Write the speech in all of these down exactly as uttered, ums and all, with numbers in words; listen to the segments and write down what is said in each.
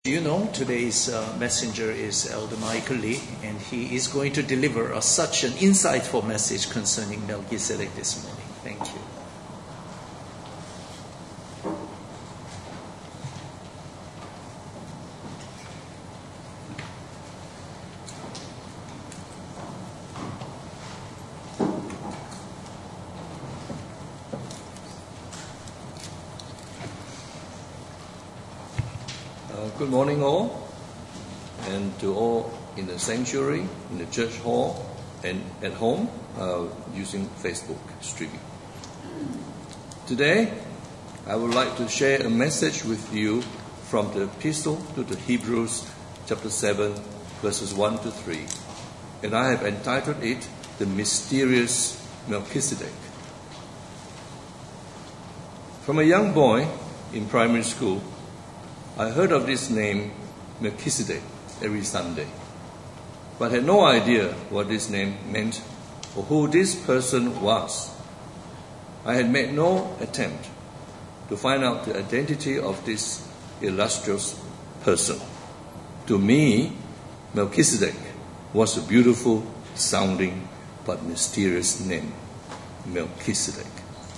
You know, today's uh, messenger is Elder Michael Lee, and he is going to deliver us such an insightful message concerning Melchizedek this morning. Thank you. Good morning all, and to all in the sanctuary, in the church hall, and at home uh, using Facebook streaming. Today, I would like to share a message with you from the Epistle to the Hebrews, chapter seven, verses one to three, and I have entitled it, The Mysterious Melchizedek. From a young boy in primary school, I heard of this name, Melchizedek, every Sunday, but had no idea what this name meant or who this person was. I had made no attempt to find out the identity of this illustrious person. To me, Melchizedek was a beautiful sounding but mysterious name, Melchizedek.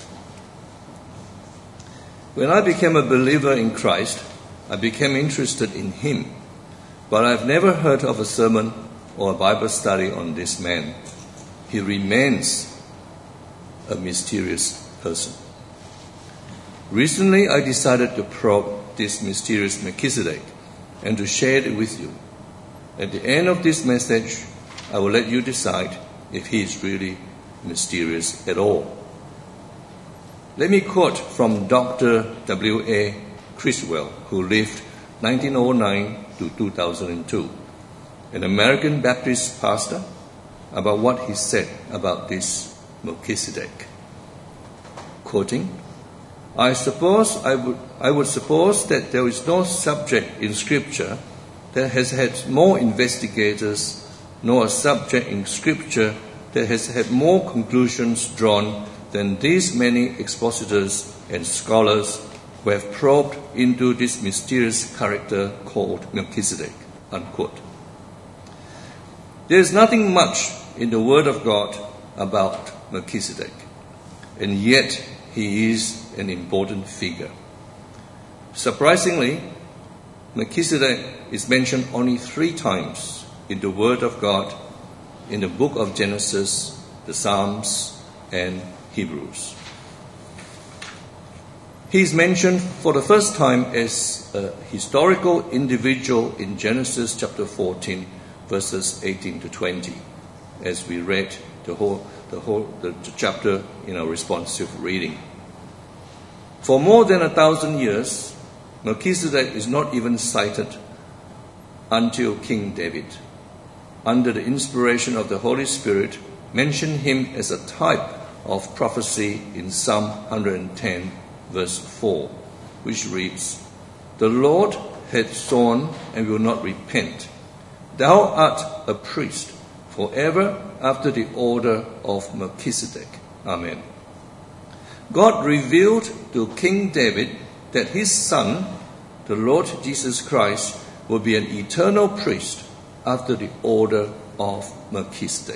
When I became a believer in Christ, I became interested in him, but I've never heard of a sermon or a Bible study on this man. He remains a mysterious person. Recently, I decided to probe this mysterious Melchizedek and to share it with you. At the end of this message, I will let you decide if he is really mysterious at all. Let me quote from Doctor W A Criswell, who lived nineteen oh nine to two thousand two, an American Baptist pastor, about what he said about this Melchizedek. Quoting, I suppose I would, I would suppose that there is no subject in Scripture that has had more investigators, nor a subject in Scripture that has had more conclusions drawn than these many expositors and scholars who have probed into this mysterious character called Melchizedek, unquote. There is nothing much in the Word of God about Melchizedek, and yet he is an important figure. Surprisingly, Melchizedek is mentioned only three times in the Word of God in the book of Genesis, the Psalms, and Hebrews. He is mentioned for the first time as a historical individual in Genesis chapter fourteen, verses eighteen to twenty, as we read the whole, the whole the, the chapter in our responsive reading. For more than a thousand years, Melchizedek is not even cited until King David, under the inspiration of the Holy Spirit, mentioned him as a type of prophecy in Psalm one hundred ten, verse four, which reads, The Lord hath sworn and will not repent. Thou art a priest forever after the order of Melchizedek. Amen. God revealed to King David that his son, the Lord Jesus Christ, will be an eternal priest after the order of Melchizedek.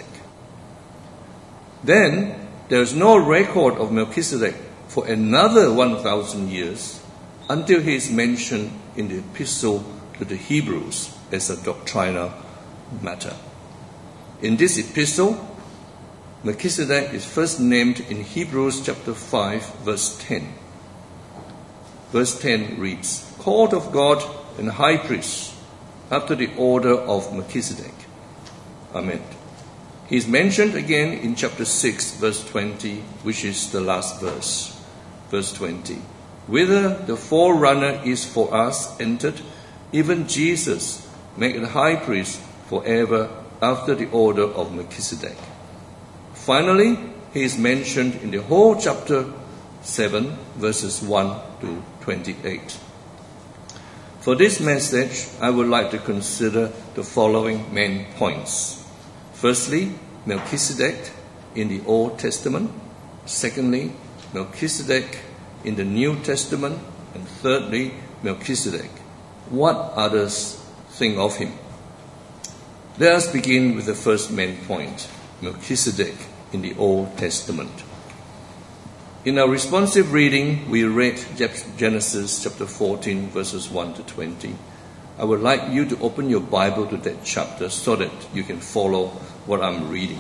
Then there is no record of Melchizedek for another one thousand years until he is mentioned in the Epistle to the Hebrews as a doctrinal matter. In this epistle, Melchizedek is first named in Hebrews chapter five, verse ten. Verse ten reads, Called of God and high priest after the order of Melchizedek. Amen. He is mentioned again in chapter six, verse twenty, which is the last verse. Verse twenty, Whither the forerunner is for us entered, even Jesus, made a high priest forever after the order of Melchizedek. Finally, he is mentioned in the whole chapter seven, verses one to twenty-eight. For this message, I would like to consider the following main points. Firstly, Melchizedek in the Old Testament. Secondly, Melchizedek in the New Testament. And thirdly, Melchizedek what others think of him. Let us begin with the first main point, Melchizedek in the Old Testament. In our responsive reading, we read Genesis chapter fourteen, verses one to twenty. I would like you to open your Bible to that chapter so that you can follow what I'm reading.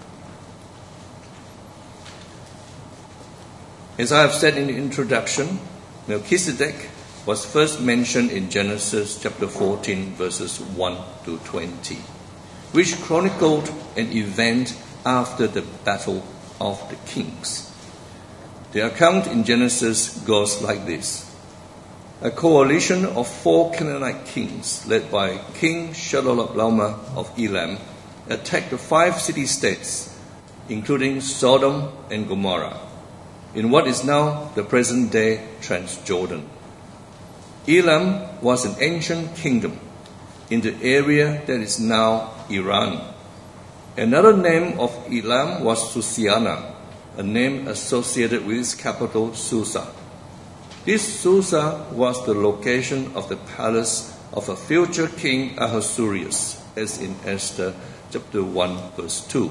As I have said in the introduction, Melchizedek was first mentioned in Genesis chapter fourteen, verses one to twenty, which chronicled an event after the Battle of the Kings. The account in Genesis goes like this. A coalition of four Canaanite kings, led by King Chedorlaomer of Elam, attacked the five city-states, including Sodom and Gomorrah, in what is now the present-day Transjordan. Elam was an ancient kingdom in the area that is now Iran. Another name of Elam was Susiana, a name associated with its capital, Susa. This Susa was the location of the palace of a future king Ahasuerus, as in Esther chapter one, verse two.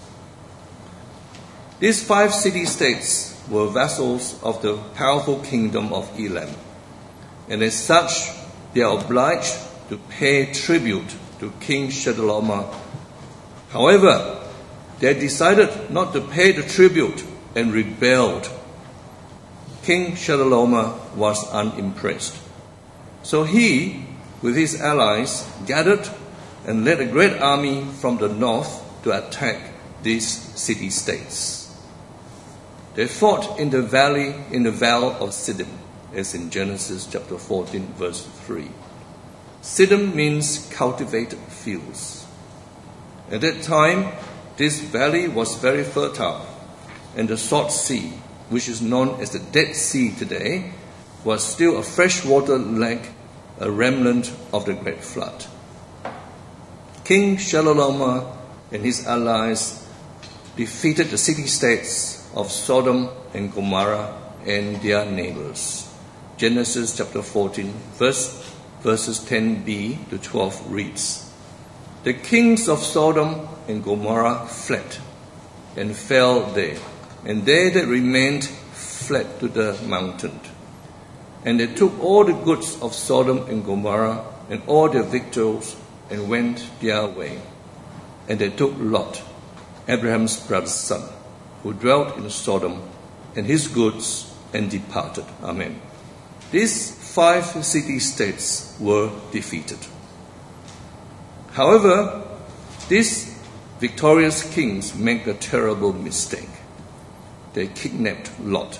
These five city-states were vassals of the powerful kingdom of Elam, and as such, they are obliged to pay tribute to King Chedorlaomer. However, they decided not to pay the tribute and rebelled. King Chedorlaomer was unimpressed. So he, with his allies, gathered and led a great army from the north to attack these city-states. They fought in the valley, in the vale of Siddim, as in Genesis chapter fourteen, verse three. Siddim means cultivated fields. At that time, this valley was very fertile, and the Salt Sea, which is known as the Dead Sea today, was still a freshwater lake, a remnant of the Great Flood. King Chedorlaomer and his allies defeated the city-states of Sodom and Gomorrah and their neighbors. Genesis chapter fourteen, verse, verses ten b to twelve reads, The kings of Sodom and Gomorrah fled and fell there, and they that remained fled to the mountain. And they took all the goods of Sodom and Gomorrah and all their victuals and went their way. And they took Lot, Abraham's brother's son, who dwelt in Sodom, and his goods, and departed. Amen. These five city-states were defeated. However, these victorious kings make a terrible mistake. They kidnapped Lot.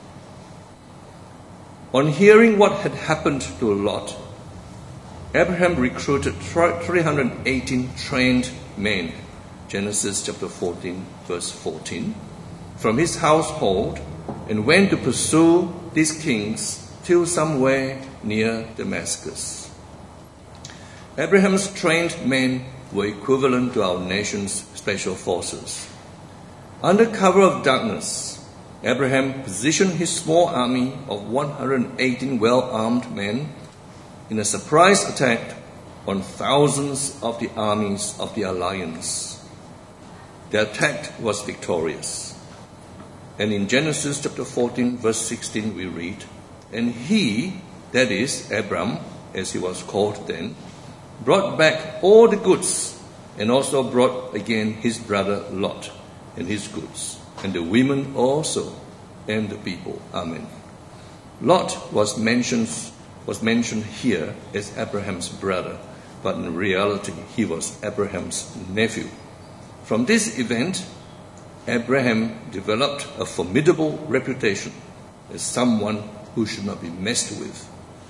On hearing what had happened to Lot, Abraham recruited three hundred eighteen trained men, Genesis chapter fourteen, verse fourteen, from his household, and went to pursue these kings till somewhere near Damascus. Abraham's trained men were equivalent to our nation's special forces. Under cover of darkness, Abraham positioned his small army of one hundred eighteen well-armed men in a surprise attack on thousands of the armies of the alliance. The attack was victorious. And in Genesis chapter fourteen, verse sixteen, we read, And he, that is, Abram, as he was called then, brought back all the goods, and also brought again his brother Lot and his goods, and the women also, and the people. Amen. Lot was mentioned, was mentioned here as Abraham's brother, but in reality he was Abraham's nephew. From this event, Abraham developed a formidable reputation as someone who should not be messed with.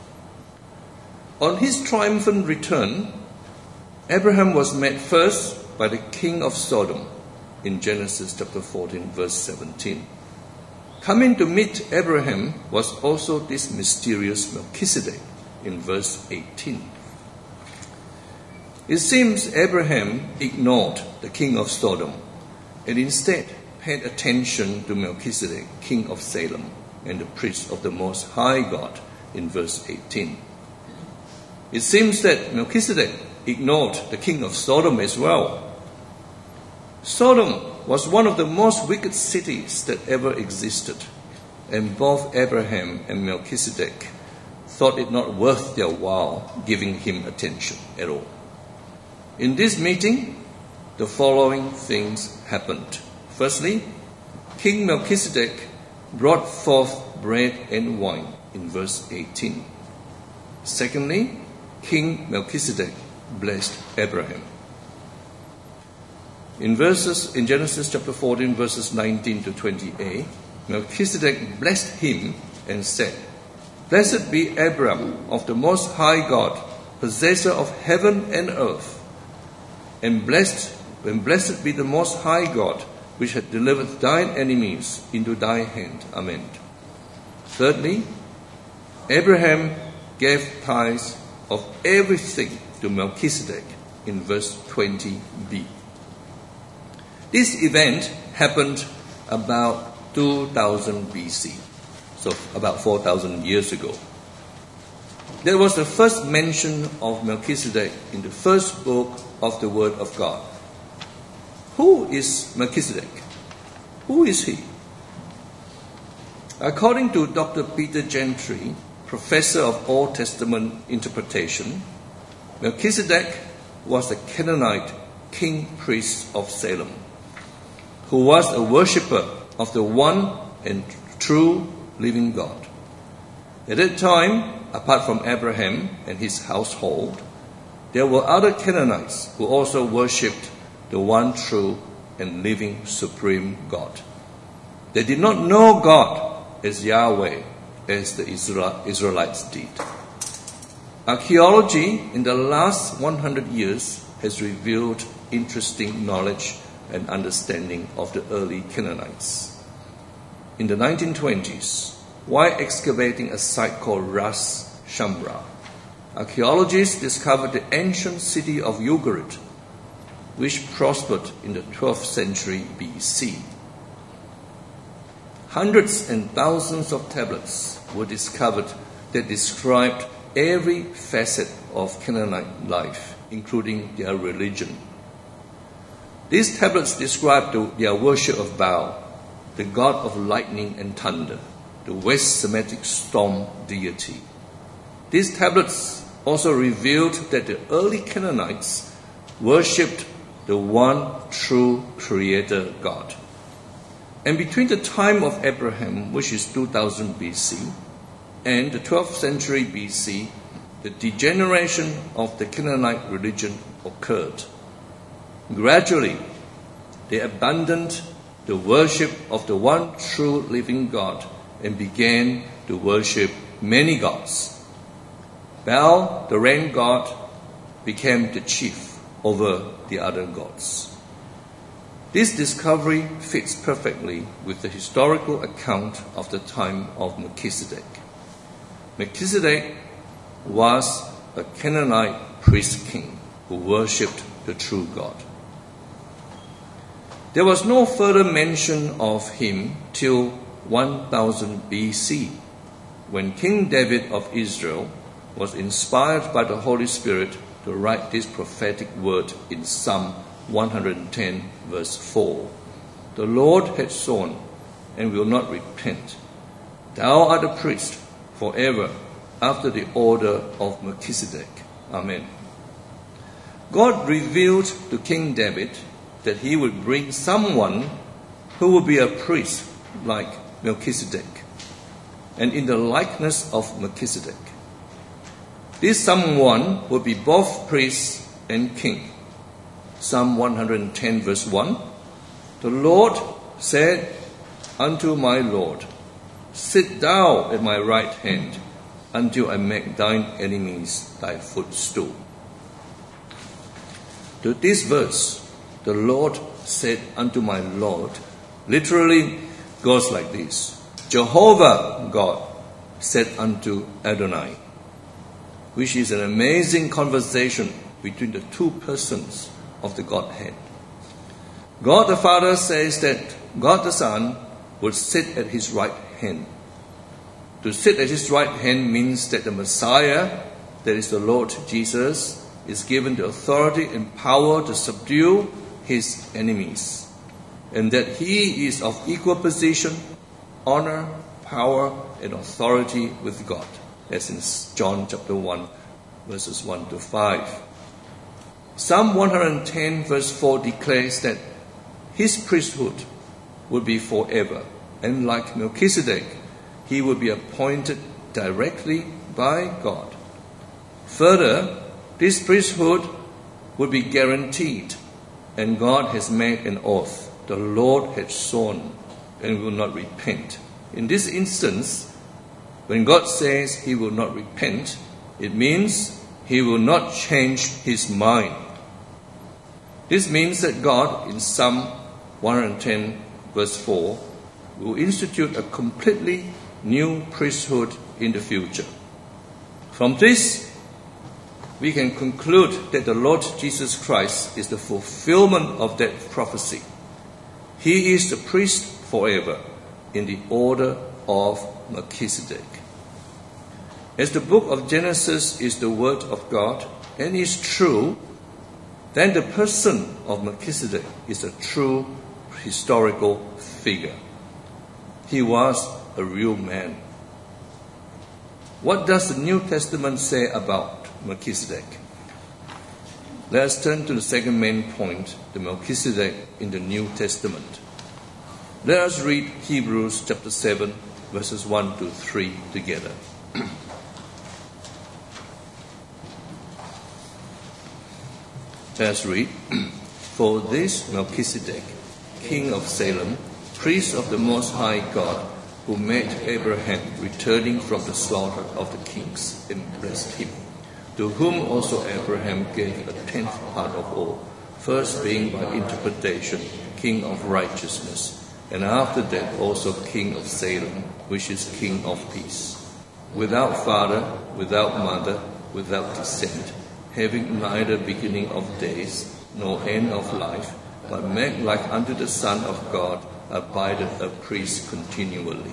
On his triumphant return, Abraham was met first by the king of Sodom in Genesis chapter fourteen, verse seventeen. Coming to meet Abraham was also this mysterious Melchizedek in verse eighteen. It seems Abraham ignored the king of Sodom and instead paid attention to Melchizedek, king of Salem, and the priest of the Most High God in verse eighteen. It seems that Melchizedek ignored the king of Sodom as well. Sodom was one of the most wicked cities that ever existed, and both Abraham and Melchizedek thought it not worth their while giving him attention at all. In this meeting, the following things happened. Firstly, King Melchizedek brought forth bread and wine in verse eighteen. Secondly, King Melchizedek blessed Abraham. In verses in Genesis chapter fourteen, verses nineteen to twenty-eight, Melchizedek blessed him and said, "Blessed be Abram of the Most High God, possessor of heaven and earth, and blessed and blessed be the Most High God, which hath delivered thine enemies into thy hand." Amen. Thirdly, Abraham gave tithes of everything to Melchizedek in verse twenty b. This event happened about two thousand B C, so about four thousand years ago. There was the first mention of Melchizedek in the first book of the Word of God. Who is Melchizedek? Who is he? According to Doctor Peter Gentry, professor of Old Testament interpretation, Melchizedek was a Canaanite king priest of Salem, who was a worshipper of the one and true living God. At that time, apart from Abraham and his household, there were other Canaanites who also worshipped the one true and living supreme God. They did not know God as Yahweh as the Israelites did. Archaeology in the last one hundred years has revealed interesting knowledge and understanding of the early Canaanites. In the nineteen twenties, while excavating a site called Ras Shamra, archaeologists discovered the ancient city of Ugarit, which prospered in the twelfth century B C. Hundreds and thousands of tablets were discovered that described every facet of Canaanite life, including their religion. These tablets described their worship of Baal, the god of lightning and thunder, the West Semitic storm deity. These tablets also revealed that the early Canaanites worshipped the one true Creator God. And between the time of Abraham, which is two thousand B C, and the twelfth century B C, the degeneration of the Canaanite religion occurred. Gradually, they abandoned the worship of the one true living God and began to worship many gods. Baal, the rain god, became the chief over the other gods. This discovery fits perfectly with the historical account of the time of Melchizedek. Melchizedek was a Canaanite priest king who worshipped the true God. There was no further mention of him till one thousand B C, when King David of Israel was inspired by the Holy Spirit to write this prophetic word in Psalm one hundred ten, verse four. "The Lord hath sworn and will not repent. Thou art a priest forever after the order of Melchizedek." Amen. God revealed to King David that he would bring someone who would be a priest like Melchizedek, and in the likeness of Melchizedek. This someone would be both priest and king. Psalm one hundred ten, verse one, "The Lord said unto my Lord, Sit thou at my right hand, until I make thine enemies thy footstool." To this verse, "The Lord said unto my Lord," literally goes like this: Jehovah God said unto Adonai, which is an amazing conversation between the two persons of the Godhead. God the Father says that God the Son would sit at his right hand. To sit at his right hand means that the Messiah that is the Lord Jesus, is given the authority and power to subdue his enemies, and that he is of equal position, honor, power, and authority with God, as in John chapter one, verses one to five. Psalm one hundred ten verse four declares that his priesthood would be forever, and like Melchizedek, he will be appointed directly by God. Further, this priesthood would be guaranteed, and God has made an oath. The Lord has sworn and will not repent. In this instance, when God says he will not repent, it means he will not change his mind. This means that God, in Psalm one hundred ten verse four, will institute a completely new priesthood in the future. From this, we can conclude that the Lord Jesus Christ is the fulfillment of that prophecy. He is the priest forever in the order of Melchizedek. As the book of Genesis is the word of God and is true, then the person of Melchizedek is a true historical figure. He was a real man. What does the New Testament say about Melchizedek? Let us turn to the second main point, the Melchizedek in the New Testament. Let us read Hebrews chapter seven, verses one to three together. Let us read. For this Melchizedek, king of Salem, priest of the Most High God, who made Abraham returning from the slaughter of the kings and blessed him, to whom also Abraham gave a tenth part of all, first being by interpretation king of righteousness, and after that also king of Salem, which is king of peace, without father, without mother, without descent, having neither beginning of days nor end of life, but made like unto the Son of God, abideth a priest continually.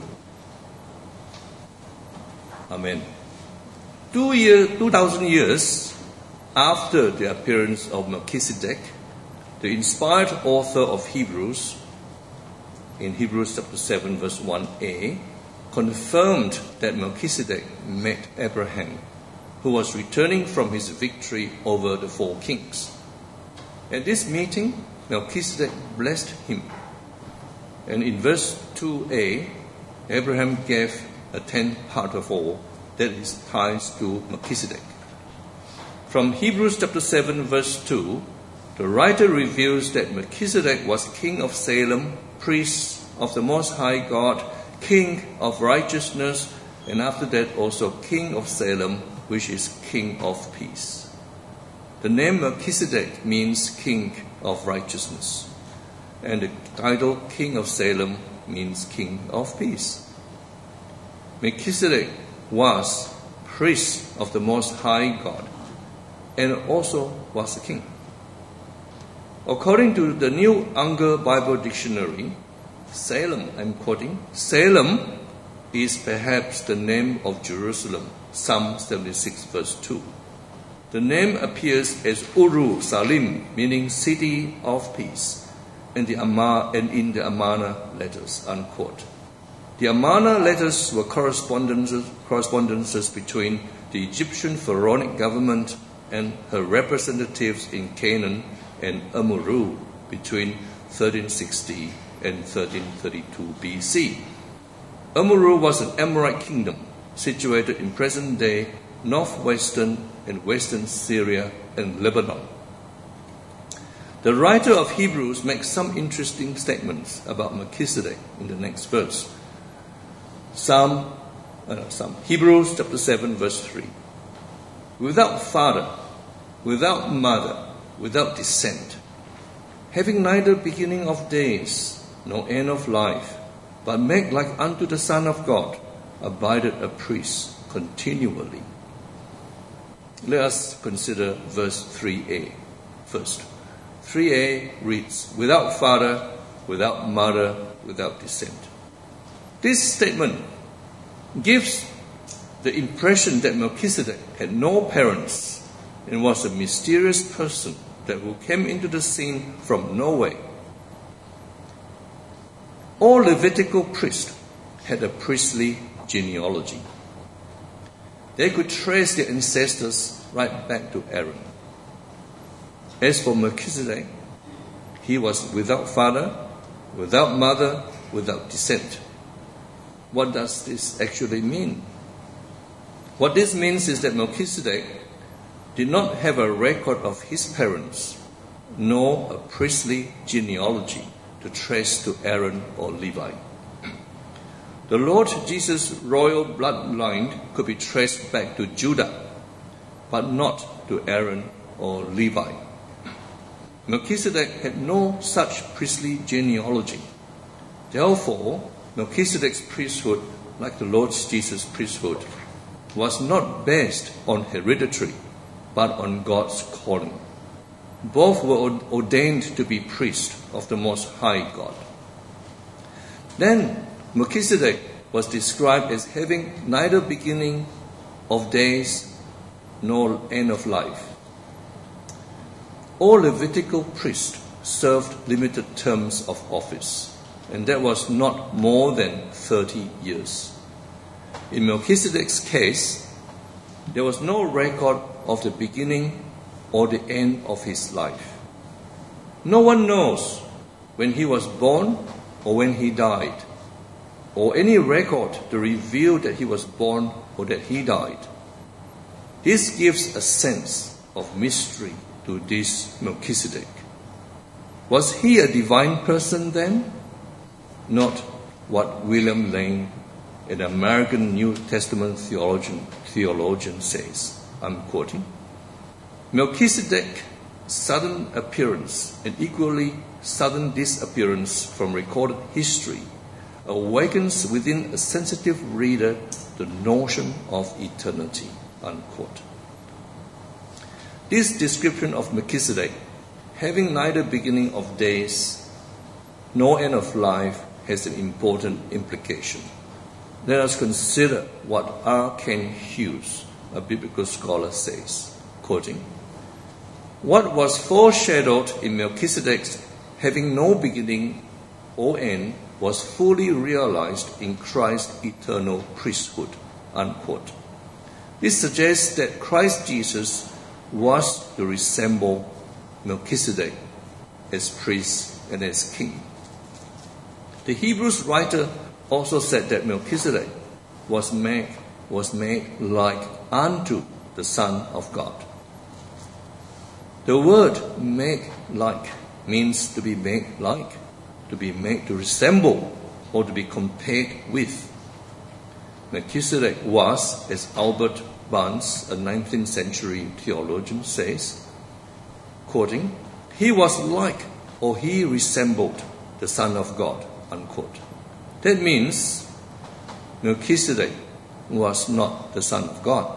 Amen. Two year, two thousand years after the appearance of Melchizedek, the inspired author of Hebrews, in Hebrews chapter seven, verse one a, confirmed that Melchizedek met Abraham, who was returning from his victory over the four kings. At this meeting, Melchizedek blessed him. And in verse two a, Abraham gave a tenth part of all, that is ties to Melchizedek. From Hebrews chapter seven, verse two, the writer reveals that Melchizedek was king of Salem, priest of the Most High God, king of righteousness, and after that also king of Salem, which is king of peace. The name Melchizedek means king of righteousness, and the title king of Salem means king of peace. Melchizedek was priest of the Most High God and also was a king. According to the New Unger Bible Dictionary, Salem, I'm quoting, Salem is perhaps the name of Jerusalem, Psalm seventy-six verse two. The name appears as Uru Salim, meaning city of peace, and, the Amar, and in the Amarna letters, unquote. The Amarna letters were correspondences, correspondences between the Egyptian pharaonic government and her representatives in Canaan and Amurru between thirteen sixty and thirteen thirty-two B C. Amurru was an Amorite kingdom situated in present-day northwestern and western Syria and Lebanon. The writer of Hebrews makes some interesting statements about Melchizedek in the next verse. Psalm, uh, Psalm, Hebrews chapter seven, verse three. Without father, without mother, without descent, having neither beginning of days nor end of life, but made like unto the Son of God, abideth a priest continually. Let us consider verse three a first. three a reads, without father, without mother, without descent. This statement gives the impression that Melchizedek had no parents and was a mysterious person that who came into the scene from nowhere. All Levitical priests had a priestly genealogy. They could trace their ancestors right back to Aaron. As for Melchizedek, he was without father, without mother, without descent. What does this actually mean? What this means is that Melchizedek did not have a record of his parents, nor a priestly genealogy to trace to Aaron or Levi. The Lord Jesus' royal bloodline could be traced back to Judah, but not to Aaron or Levi. Melchizedek had no such priestly genealogy. Therefore, Melchizedek's priesthood, like the Lord Jesus' priesthood, was not based on hereditary, but on God's calling. Both were ordained to be priests of the Most High God. Then Melchizedek was described as having neither beginning of days nor end of life. All Levitical priests served limited terms of office, and that was not more than thirty years. In Melchizedek's case, there was no record of the beginning or the end of his life. No one knows when he was born or when he died, or any record to reveal that he was born or that he died. This gives a sense of mystery to this Melchizedek. Was he a divine person then? Not what William Lane, an American New Testament theologian, theologian says. I'm quoting. Melchizedek's sudden appearance and equally sudden disappearance from recorded history awakens within a sensitive reader the notion of eternity. Unquote. This description of Melchizedek, having neither beginning of days nor end of life, has an important implication. Let us consider what R. Kent Hughes, a biblical scholar, says, quoting, "What was foreshadowed in Melchizedek's having no beginning or end was fully realized in Christ's eternal priesthood." Unquote. This suggests that Christ Jesus was to resemble Melchizedek as priest and as king. The Hebrews writer also said that Melchizedek was made, was made like unto the Son of God. The word "make like" means to be made like, to be made to resemble, or to be compared with. Melchizedek was, as Albert Barnes, a nineteenth century theologian, says, quoting, "He was like, or he resembled the Son of God." Unquote. That means Melchizedek was not the Son of God.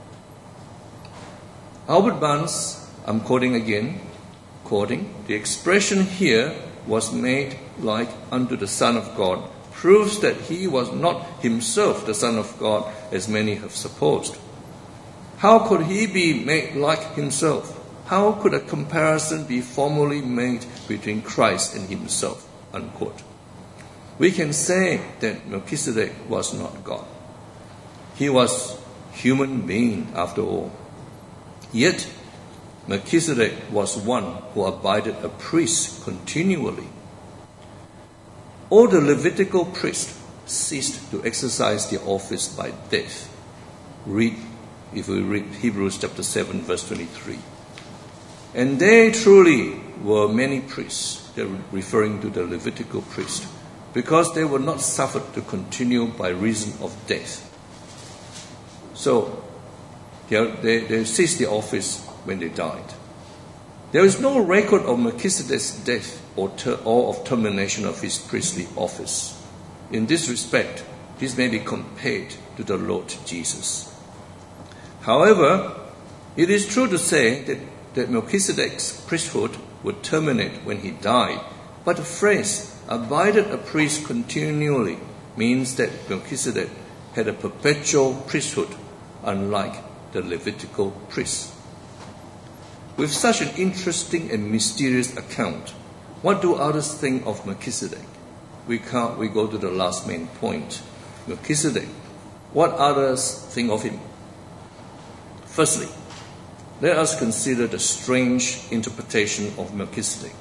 Albert Barnes, I'm quoting again, quoting, "The expression here was made like unto the Son of God proves that he was not himself the Son of God as many have supposed. How could he be made like himself? How could a comparison be formally made between Christ and himself?" Unquote. We can say that Melchizedek was not God. He was a human being after all. Yet, Melchizedek was one who abided a priest continually. All the Levitical priests ceased to exercise their office by death. Read, if we read Hebrews chapter seven, verse twenty-three. And there truly were many priests, they're referring to the Levitical priests, because they were not suffered to continue by reason of death. So, they, they, they ceased their office when they died. There is no record of Melchizedek's death or, ter- or of termination of his priestly office. In this respect, this may be compared to the Lord Jesus. However, it is true to say that, that Melchizedek's priesthood would terminate when he died, but the phrase "abided a priest continually" means that Melchizedek had a perpetual priesthood, unlike the Levitical priests. With such an interesting and mysterious account, what do others think of Melchizedek? We can't, we go to the last main point. Melchizedek. What others think of him? Firstly, let us consider the strange interpretation of Melchizedek.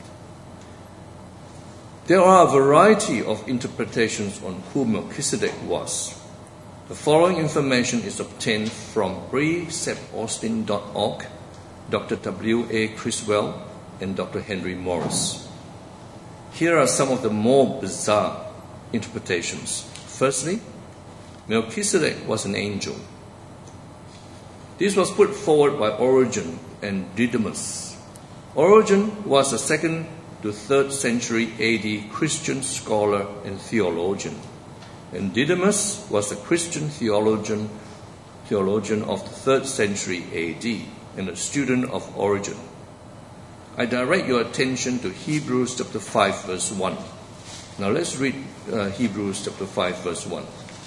There are a variety of interpretations on who Melchizedek was. The following information is obtained from precept austin dot org, Doctor W A Criswell, and Doctor Henry Morris. Here are some of the more bizarre interpretations. Firstly, Melchizedek was an angel. This was put forward by Origen and Didymus. Origen was a second to third century A D Christian scholar and theologian, and Didymus was a Christian theologian, theologian of the third century A D and a student of Origen. I direct your attention to Hebrews chapter five verse one. Now let's read uh, Hebrews chapter five verse one.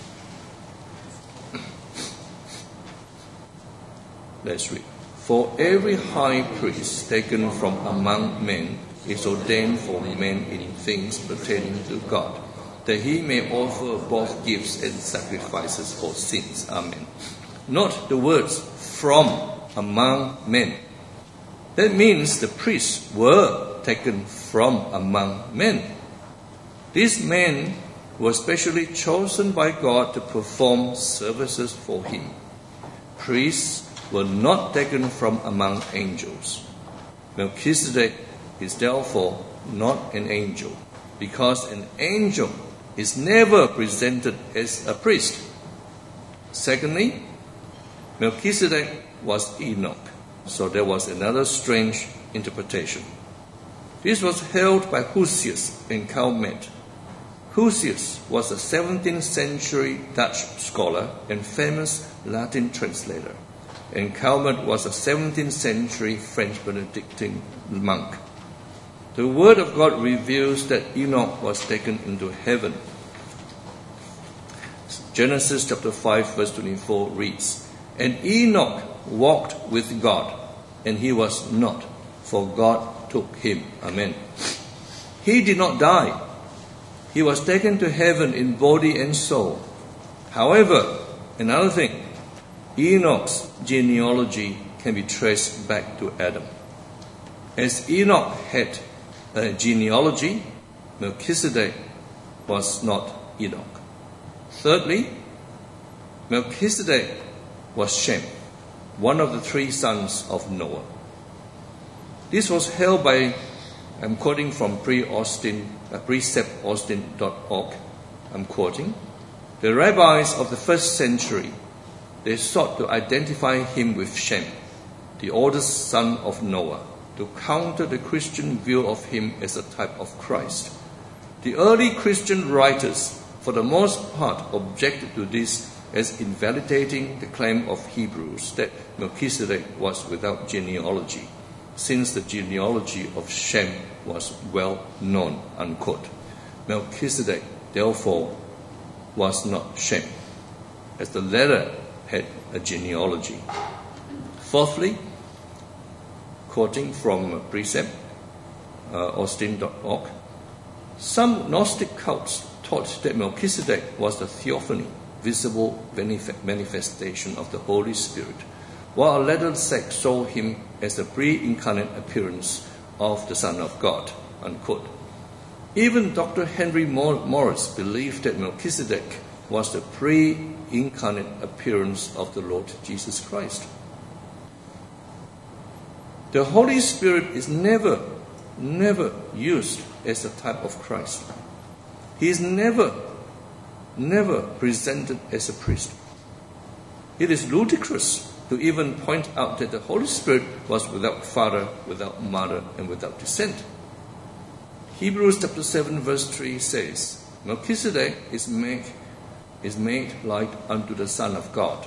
Let's read. For every high priest taken from among men is ordained for men in things pertaining to God, that he may offer both gifts and sacrifices for sins. Amen. Note the words from among men. That means the priests were taken from among men. These men were specially chosen by God to perform services for him. Priests were not taken from among angels. Melchizedek is therefore not an angel, because an angel is never presented as a priest. Secondly, Melchizedek was Enoch, so there was another strange interpretation. This was held by Husius and Calmet. Husius was a seventeenth century Dutch scholar and famous Latin translator, and Calmet was a seventeenth century French Benedictine monk. The Word of God reveals that Enoch was taken into heaven. Genesis chapter five verse twenty-four reads, And Enoch walked with God, and he was not, for God took him. Amen. He did not die. He was taken to heaven in body and soul. However, another thing, Enoch's genealogy can be traced back to Adam. As Enoch had a genealogy, Melchizedek was not Enoch. Thirdly, Melchizedek was Shem, one of the three sons of Noah. This was held by, I'm quoting from pre-Austin, uh, precept austin dot org, I'm quoting, the rabbis of the first century, they sought to identify him with Shem, the oldest son of Noah, to counter the Christian view of him as a type of Christ. The early Christian writers, for the most part, objected to this as invalidating the claim of Hebrews that Melchizedek was without genealogy, since the genealogy of Shem was well known, unquote. Melchizedek, therefore, was not Shem, as the latter had a genealogy. Fourthly, quoting from precept, uh, austin dot org, some Gnostic cults taught that Melchizedek was the theophany, visible manifestation of the Holy Spirit, while a later sect saw him as the pre-incarnate appearance of the Son of God, unquote. Even Doctor Henry Morris believed that Melchizedek was the pre-incarnate appearance of the Lord Jesus Christ. The Holy Spirit is never, never used as a type of Christ. He is never, never presented as a priest. It is ludicrous to even point out that the Holy Spirit was without father, without mother, and without descent. Hebrews chapter seven verse three says, Melchizedek is made, is made like unto the Son of God.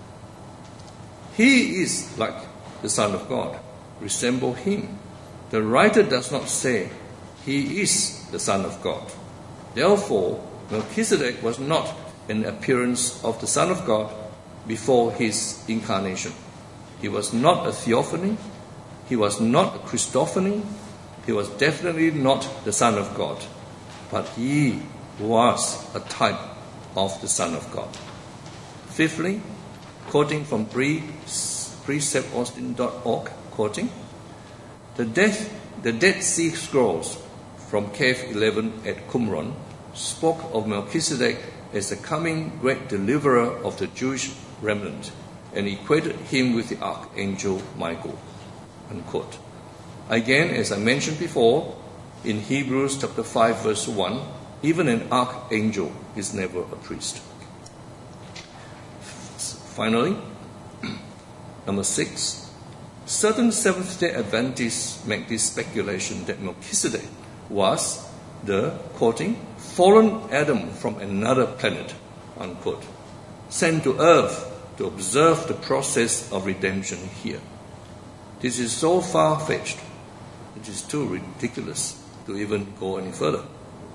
He is like the Son of God, resemble him. The writer does not say he is the Son of God. Therefore, Melchizedek was not an appearance of the Son of God before his incarnation. He was not a theophany. He was not a Christophany. He was definitely not the Son of God. But he was a type of the Son of God. Fifthly, quoting from precept austin dot org, quoting, the, death, the Dead Sea Scrolls from Cave eleven at Qumran spoke of Melchizedek as the coming great deliverer of the Jewish remnant and equated him with the archangel Michael. Unquote. Again, as I mentioned before, in Hebrews chapter five verse one, even an archangel is never a priest. Finally, number six, certain Seventh-day Adventists make this speculation that Melchizedek was the, quoting, fallen Adam from another planet, unquote, sent to earth to observe the process of redemption here. This is so far-fetched, it is too ridiculous to even go any further.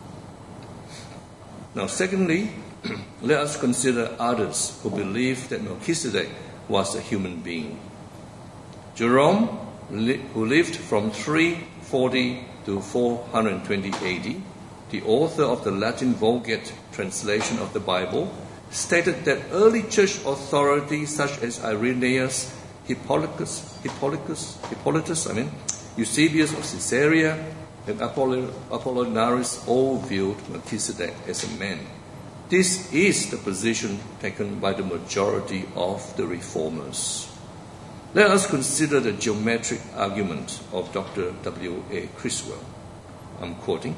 Now, secondly, let us consider others who believe that Melchizedek was a human being. Jerome, who lived from three forty to four twenty A D, the author of the Latin Vulgate translation of the Bible, stated that early church authorities such as Irenaeus, Hippolytus, Hippolytus, Hippolytus, I mean, Eusebius of Caesarea, and Apollinaris all viewed Melchizedek as a man. This is the position taken by the majority of the reformers. Let us consider the geometric argument of Doctor W A Criswell. I'm quoting.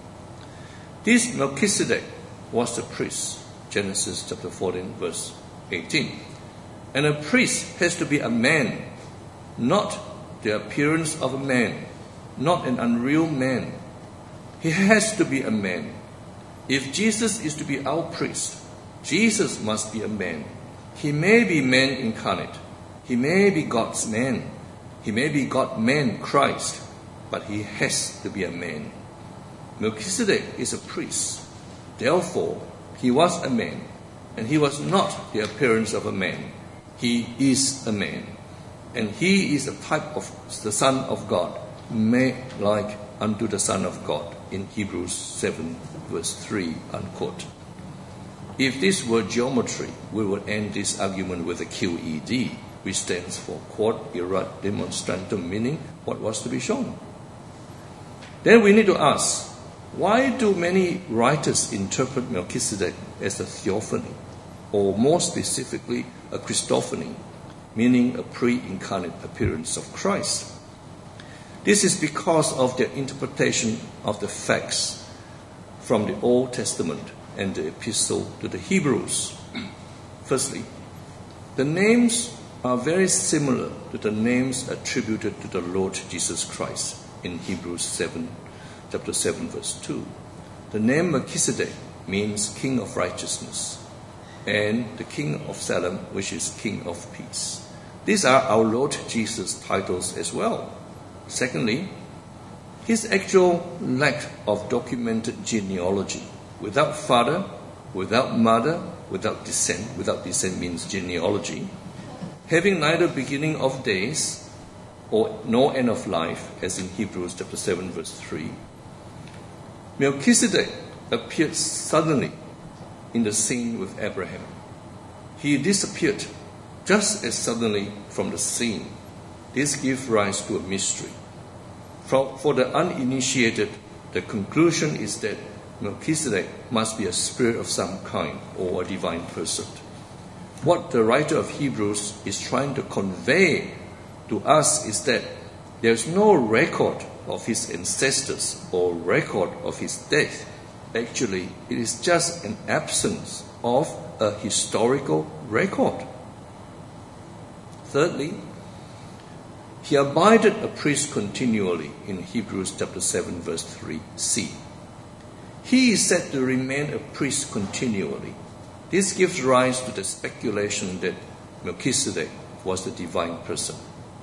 This Melchizedek was a priest, Genesis chapter fourteen, verse eighteen. And a priest has to be a man, not the appearance of a man, not an unreal man. He has to be a man. If Jesus is to be our priest, Jesus must be a man. He may be man incarnate. He may be God's man. He may be God-man Christ, but he has to be a man. Melchizedek is a priest. Therefore, he was a man, and he was not the appearance of a man. He is a man, and he is a type of the Son of God, made like unto the Son of God, in Hebrews seven, verse three, unquote. If this were geometry, we would end this argument with a Q E D, which stands for quod erat demonstratum, meaning what was to be shown. Then we need to ask, why do many writers interpret Melchizedek as a theophany, or more specifically, a Christophany, meaning a pre-incarnate appearance of Christ? This is because of their interpretation of the facts from the Old Testament and the epistle to the Hebrews. Firstly, the names are very similar to the names attributed to the Lord Jesus Christ in Hebrews seven, chapter seven, verse two. The name Melchizedek means King of Righteousness, and the King of Salem, which is King of Peace. These are our Lord Jesus' titles as well. Secondly, his actual lack of documented genealogy, without father, without mother, without descent, without descent means genealogy, having neither beginning of days or nor end of life, as in Hebrews chapter seven, verse three. Melchizedek appeared suddenly in the scene with Abraham. He disappeared just as suddenly from the scene. This gives rise to a mystery. For, for the uninitiated, the conclusion is that Melchizedek must be a spirit of some kind or a divine person. What the writer of Hebrews is trying to convey to us is that there is no record of his ancestors or record of his death. Actually, it is just an absence of a historical record. Thirdly, he abided a priest continually in Hebrews chapter seven, verse three c. He is said to remain a priest continually. This gives rise to the speculation that Melchizedek was the divine person.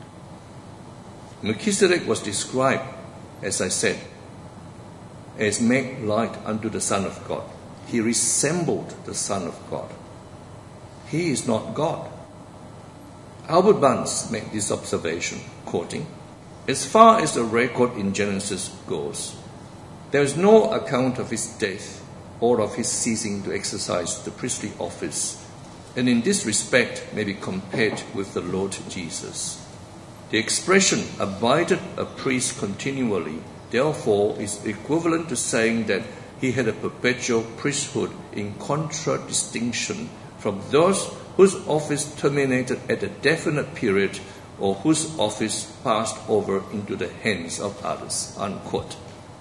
Melchizedek was described, as I said, as made like unto the Son of God. he resembled the Son of God. He is not God. Albert Barnes made this observation, quoting, "As far as the record in Genesis goes, there is no account of his death or of his ceasing to exercise the priestly office, and in this respect may be compared with the Lord Jesus. The expression abided a priest continually, therefore, is equivalent to saying that he had a perpetual priesthood in contradistinction from those whose office terminated at a definite period or whose office passed over into the hands of others." Unquote.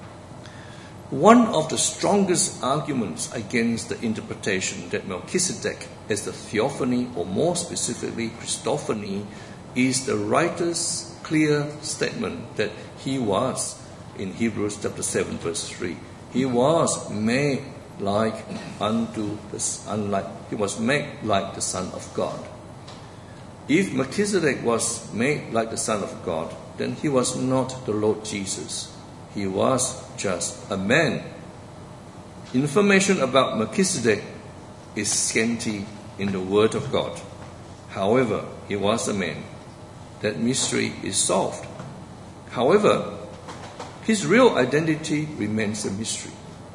One of the strongest arguments against the interpretation that Melchizedek has the theophany, or more specifically Christophany, is the writer's clear statement that he was, in Hebrews chapter seven verse three, he was made like unto the unlike he was made like the Son of God. If Melchizedek was made like the Son of God, then he was not the Lord Jesus. He was just a man. Information about Melchizedek is scanty in the Word of God. However, he was a man. That mystery is solved. However, his real identity remains a mystery.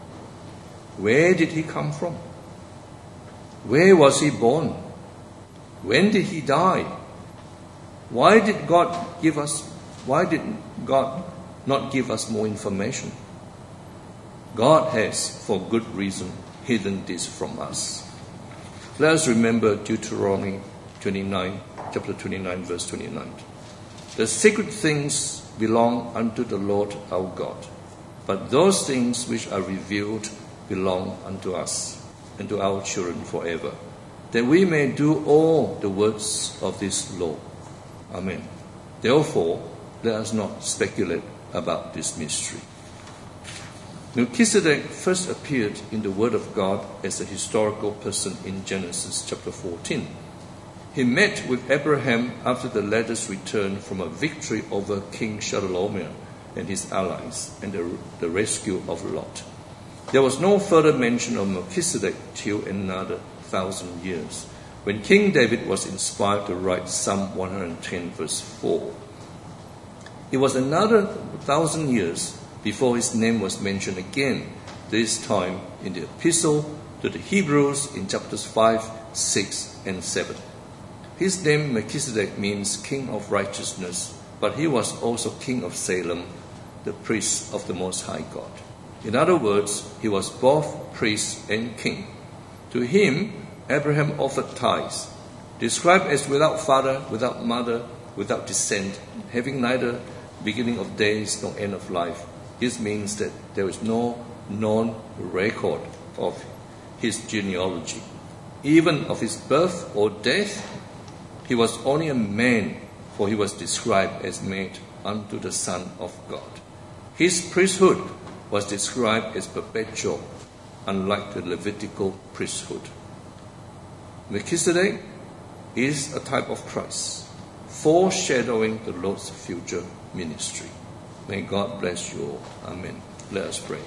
Where did he come from? Where was he born? When did he die? Why did God give us, why did God not give us more information? God has, for good reason, hidden this from us. Let us remember Deuteronomy twenty-nine, chapter twenty-nine, verse twenty-nine. The sacred things belong unto the Lord our God, but those things which are revealed belong unto us and to our children forever, that we may do all the words of this law. Amen. Therefore, let us not speculate about this mystery. Melchizedek first appeared in the Word of God as a historical person in Genesis chapter fourteen. He met with Abraham after the latter's return from a victory over King Chedorlaomer and his allies and the, the rescue of Lot. There was no further mention of Melchizedek till another thousand years, when King David was inspired to write Psalm one hundred ten verse four. It was another thousand years before his name was mentioned again, this time in the epistle to the Hebrews in chapters five, six, and seven. His name Melchizedek means King of Righteousness, but he was also King of Salem, the priest of the Most High God. In other words, he was both priest and king. To him, Abraham offered tithes, described as without father, without mother, without descent, having neither beginning of days nor end of life. This means that there is no known record of his genealogy, even of his birth or death. He was only a man, for he was described as made unto the Son of God. His priesthood was described as perpetual, unlike the Levitical priesthood. Melchizedek is a type of Christ, foreshadowing the Lord's future ministry. May God bless you all. Amen. Let us pray.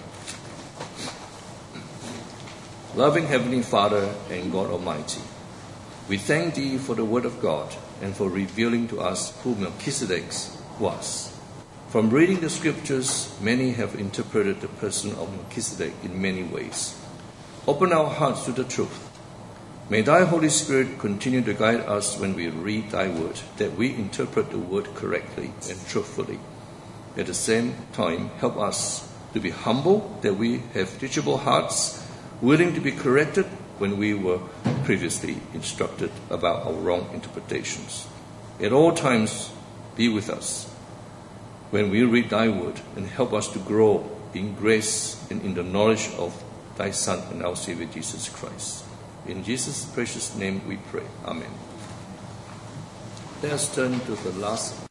Loving Heavenly Father and God Almighty, we thank Thee for the Word of God and for revealing to us who Melchizedek was. From reading the Scriptures, many have interpreted the person of Melchizedek in many ways. Open our hearts to the truth. May Thy Holy Spirit continue to guide us when we read Thy Word, that we interpret the Word correctly and truthfully. At the same time, help us to be humble, that we have teachable hearts, willing to be corrected when we were previously instructed about our wrong interpretations. At all times, be with us when we read Thy Word, and help us to grow in grace and in the knowledge of Thy Son and our Savior Jesus Christ. In Jesus' precious name we pray. Amen. Let us turn to the last